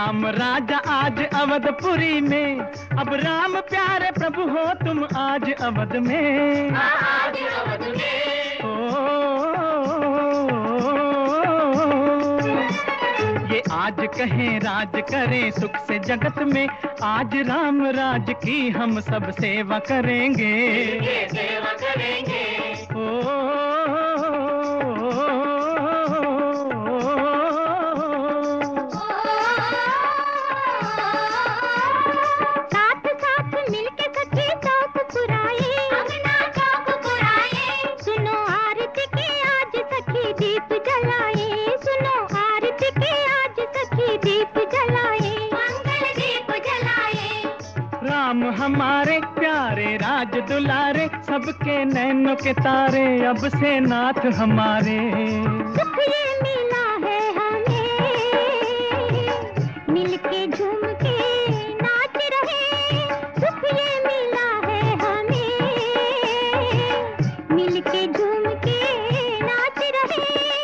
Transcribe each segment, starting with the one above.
राम राजा आज अवधपुरी में, अब राम प्यारे प्रभु हो तुम आज अवध में। आज अवध में। ये आज कहें राज करें सुख से जगत में, आज राम राज की हम सब सेवा करेंगे। सेवा करेंगे। राम हमारे प्यारे राज दुलारे, सबके नैनों के तारे अब से नाथ हमारे। सुख ये मिला है हमें, मिलके झूम के नाच रहे। सुख ये मिला है हमें, मिलके झूम के नाच रहे।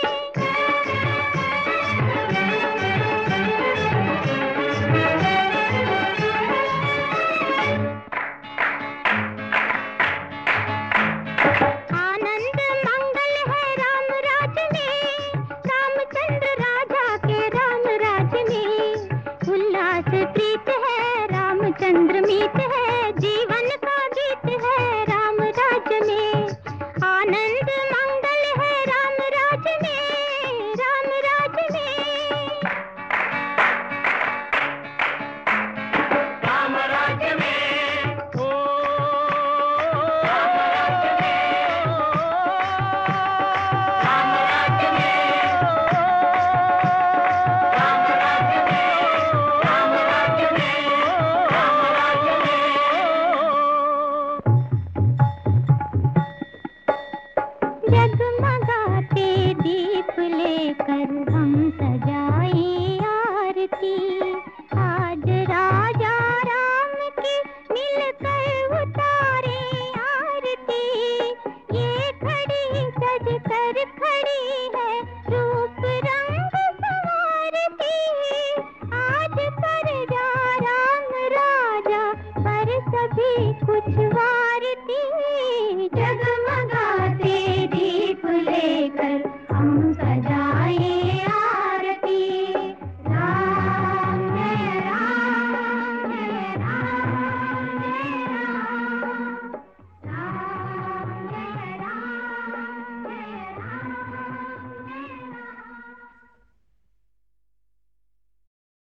प्रीत है रामचंद्र मीत है, जीवन का गीत है राम राज में। आनंद मंगल है राम राज में, राम राज में। राम राज में। ओ राम राज में। राम राज में। राम राज में। जगमगाते दीप लेकर हम सजा